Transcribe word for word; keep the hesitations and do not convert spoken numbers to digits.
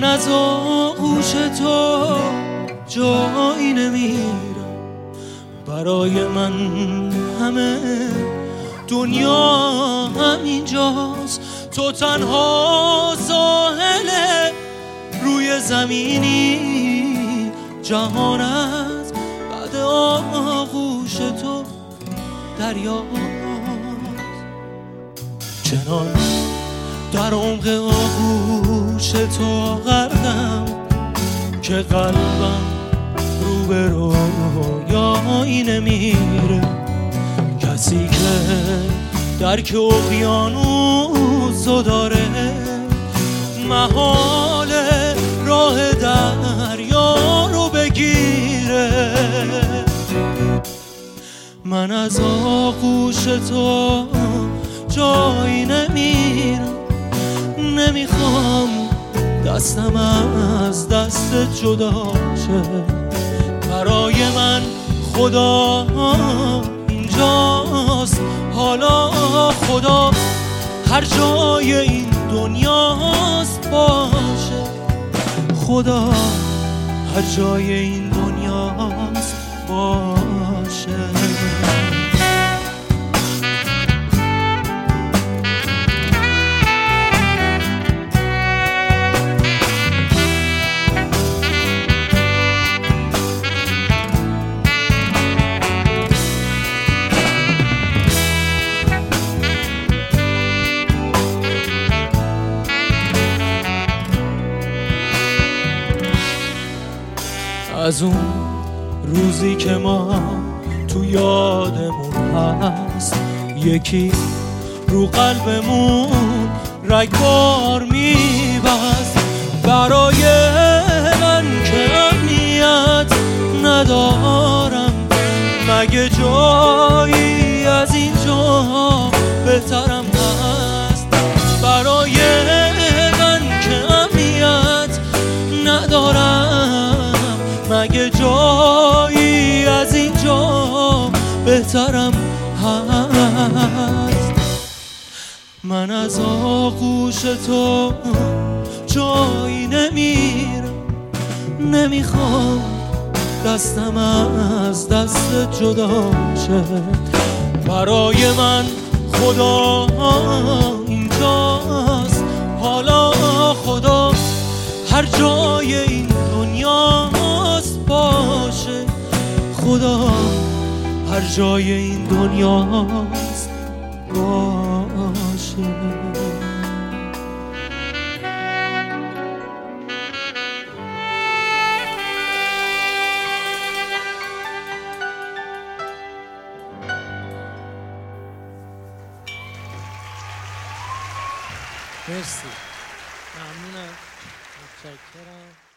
از آغوش تو جایی نمیرم، برای من همه دنیا همینجاست. تو تنها ساحل روی زمینی، جهانت بعد آغوش تو دریاست. چنان در عمق آغوش تو غرقم که قلبم رو به رویایی نمیره. کسی که درک اقیانوسو داره، محال راه دریا رو بگیره. من از آغوش تو جایی نمیرم، نمیخوام دستم از دست جدا شه. برای من خدا اینجاست، حالا خدا هر جای این دنیاست باشه. خدا هر جای این دنیاست باشه. از اون روزی که ما تو یادمون هست، یکی رو قلبمون رگبار میبست. برای من که امنیت ندارم، مگه جایی از اینجا بهترم هست؟ برای من که امنیت ندارم، مگه جایی از اینجا بهترم هست؟ من از آغوش تو جایی نمیرم، نمیخوام دستم از دست جدا شه. برای من خدا اینجاست، حالا خدا هر جای این دنیاست باشه. خدا هر جای این دنیاست باشه. مرسی، ممنونم، متشکرم.